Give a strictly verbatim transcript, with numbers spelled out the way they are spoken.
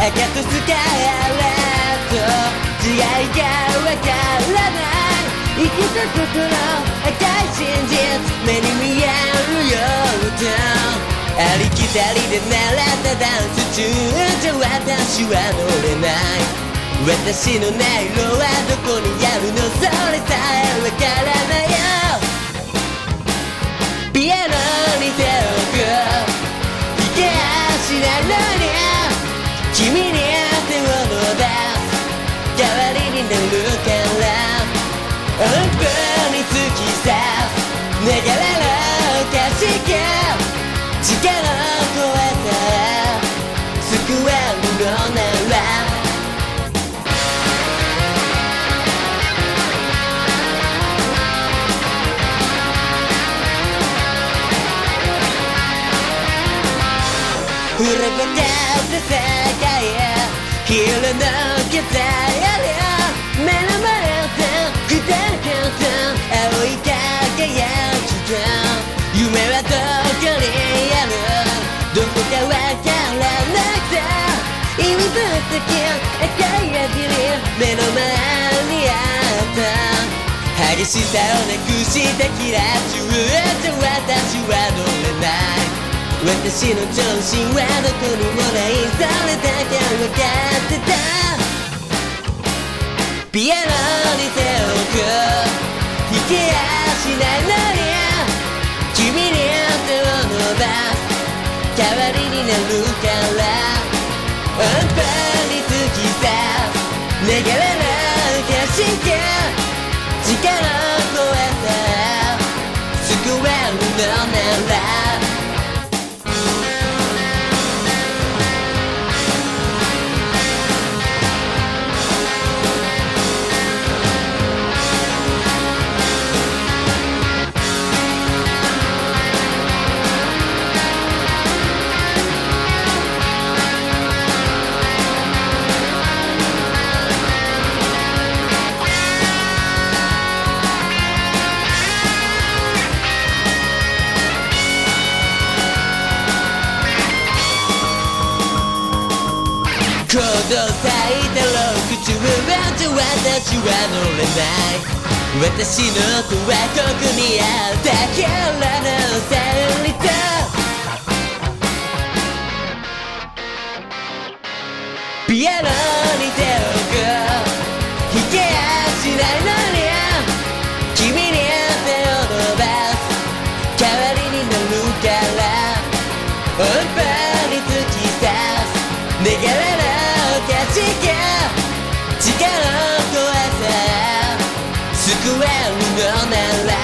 赤とスカーレット違いがわからない生きた心赤い真実目に見えるようとありきたりで習ったダンス中じゃ私は乗れない私の音色はどこにあるのそれさえわからないよピアノに手を置く弾けやしないのに君に手を伸ばす代わりになるから本当に好きさ願われる歌詞が力を超えたら救えるのなら触ればかった世界へ切り抜けたより目の前で二人と青い輝きが夢はどこにあるどこかわからなくて意味不的赤い矢切目の前にあった激しさをなくしたキラー中じゃ私は乗れない私の調子はどこにもないそれだけ分かってたピアノに手を置く弾けやしないのに君に手を伸ばす代わりになるから本当に好きさ願われる歌詞が力を超えたら救えるのなら行動咲いたろくじゅうはじゃ私は乗れない私の子はここにあったからのさりとピアノに手を置く弾けやしないのに君に手を伸ばす代わりになるから本当に好きさ願われる価値が力を超えて救えるのなら